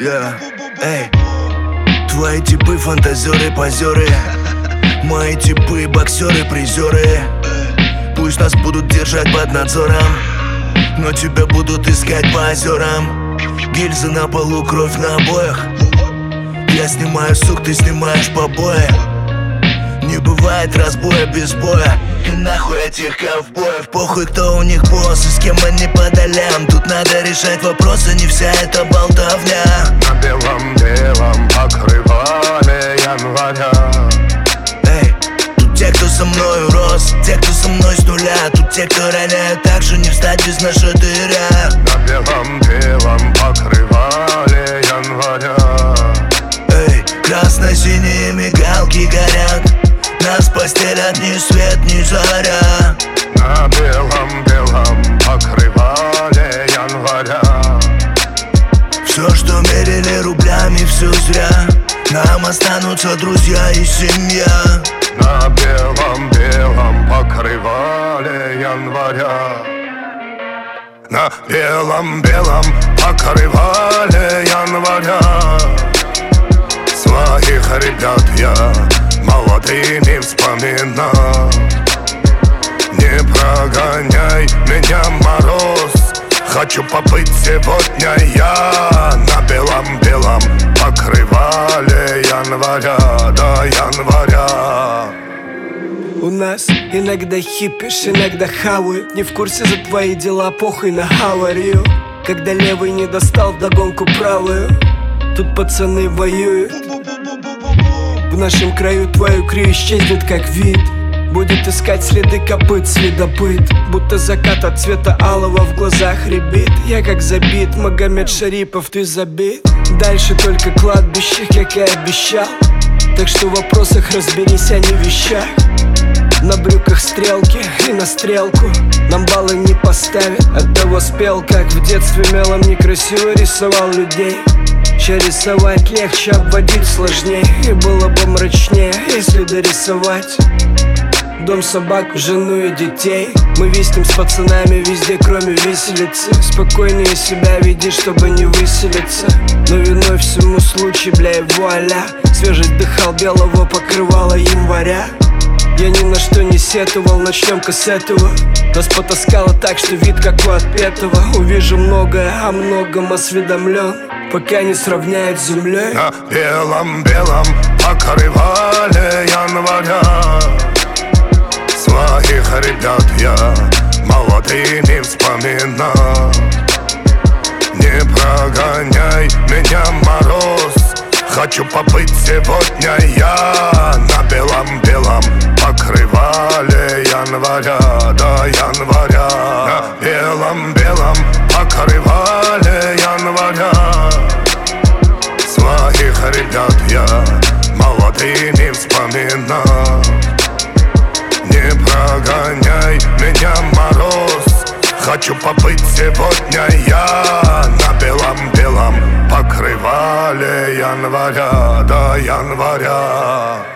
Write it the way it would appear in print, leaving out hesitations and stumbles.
Эй, твои типы фантазеры, позеры. Мои типы боксеры, призеры. Пусть нас будут держать под надзором, но тебя будут искать по озерам. Гильзы на полу, кровь на обоях. Я снимаю сук, ты снимаешь побои. Не бывает разбоя без боя. И нахуй этих ковбоев. Похуй, кто у них босс и с кем они по долям. Тут надо решать вопросы, не вся эта болтовня. На белом-белом покрывале января. Эй, тут те, кто со мною рос, те, кто со мной с нуля. Тут те, кто роняют так же, не встать без нашатыря. На белом-белом покрывале января. Эй, красно-синие мигалки горят. Нас постелят ни свет, ни заря. На белом-белом покрывале января. Все, что мерили рублями, все зря. Нам останутся друзья и семья. На белом-белом покрывале января. На белом-белом покрывале января. Своих ребят я молодыми вспоминал. Не прогоняй меня, мороз. Хочу побыть сегодня я на белом-белом покрывале января, до января. У нас иногда хипишь, иногда хавают. Не в курсе за твои дела, похуй на аварию. Когда левый не достал вдогонку правую. Тут пацаны воюют. В нашем краю твою крию исчезнет как вид. Будет искать следы копыт следопыт. Будто закат от цвета алого в глазах рябит. Я как забит, Магомед Шарипов, ты забит. Дальше только кладбище, как и обещал. Так что в вопросах разберись, а не в вещах. На брюках стрелки и на стрелку нам баллы не поставят. Оттого спел, как в детстве мелом некрасиво рисовал людей. Ща рисовать легче, обводить сложнее. И было бы мрачнее, если дорисовать дом, собак, жену и детей. Мы виснем с пацанами везде, кроме виселицы. Спокойнее себя веди, чтобы не выселиться. Но виной всему случай, бля, и вуаля. Свежесть дыхал белого покрывала января. Я ни на что не сетовал, начнем-ка с этого. Нас потаскало так, что вид как у отпетого. Увижу многое, о многом осведомлен, пока не сравняют с землей. На белом-белом покрывале января. Своих ребят я молодыми вспоминал. Не прогоняй меня, мороз. Хочу побыть сегодня я на белом-белом покрывале января, до января. На белом-белом покрывале января. Своих ребят я молодыми вспоминал. Не прогоняй меня, мороз. Хочу побыть сегодня я на белом-белом покрывале января, до января.